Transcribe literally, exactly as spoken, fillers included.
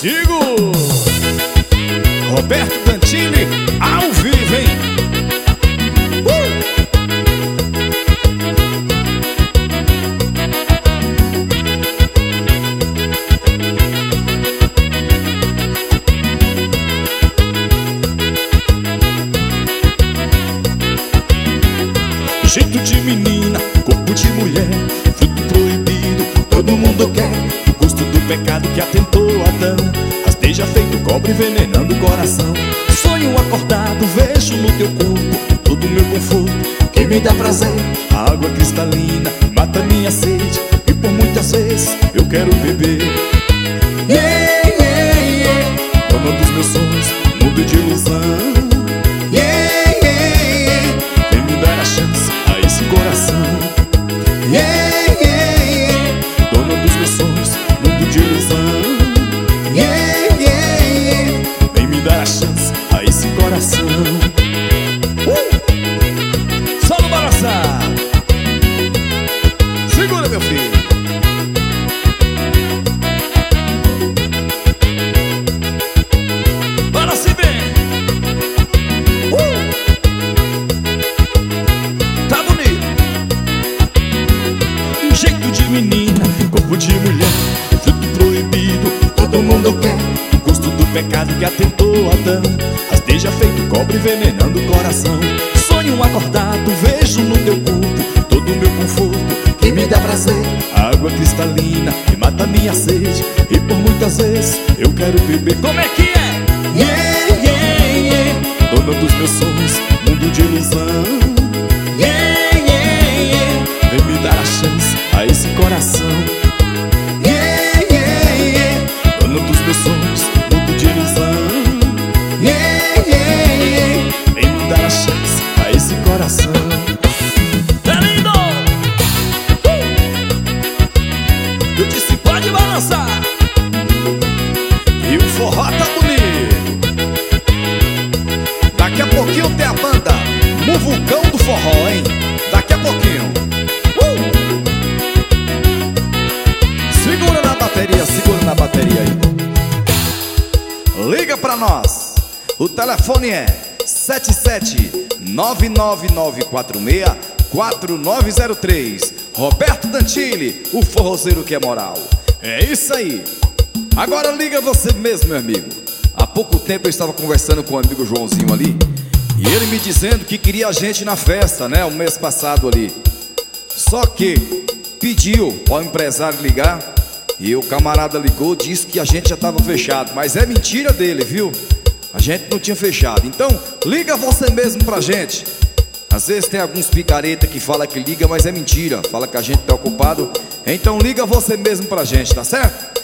Sigo Roberto Dantini ao vivo, hein? Uh! Jeito de menina, corpo de mulher, fruto proibido, todo mundo quer. O gosto do pecado que atentou Adão, rasteja feito cobre envenenando o coração. Sonho acordado, vejo no teu corpo todo o meu conforto, que me dá prazer. A água cristalina mata minha sede, e por muitas vezes eu quero beber. Yeah, yeah, yeah. Dona dos meus sonhos, mundo de ilusão. Yeah, yeah, yeah. Dona dos meus sonhos, mundo de ilusão. Yeah, yeah, yeah. Vem me dar a chance a esse coração. uh! Só no balançar. Segura, meu filho. Balance bem. uh! Tá bonito. Jeito de menina, corpo de mulher, fruto proibido, todo mundo quer. O gosto do pecado que atentou Adão, rasteja feito cobre envenenando o coração. Sonho acordado, vejo no teu corpo todo o meu conforto, que me dá prazer. Água cristalina que mata minha sede, e por muitas vezes eu quero beber. Como é que é? Yeah, yeah, yeah. Dona dos meus sonhos, mundo de ilusão. Yeah, yeah, yeah. Vem me dar a chance a esse coração. Yeah, yeah, yeah. Dona dos meus sonhos, mundo de ilusão. Yeah, yeah, yeah. Vem me dar a chance a esse coração. É lindo! uh! Eu disse pode balançar. E o forró tá bonito. Daqui a pouquinho tem a banda Muvucão do Forró, hein? Daqui a pouquinho. Segura na bateria, segura na bateria aí. Liga pra nós. O telefone é sete sete nove nove nove quatro seis quatro nove zero três. Roberto Dantini, o forrozeiro que é moral. É isso aí. Agora liga você mesmo, meu amigo. Há pouco tempo eu estava conversando com o amigo Joãozinho ali, e ele me dizendo que queria a gente na festa, né, o mês passado ali. Só que pediu ao empresário ligar, e o camarada ligou, disse que a gente já estava fechado. Mas é mentira dele, viu? A gente não tinha fechado. Então liga você mesmo pra gente. Às vezes tem alguns picareta que fala que liga, mas é mentira, fala que a gente tá ocupado. Então liga você mesmo pra gente, tá certo?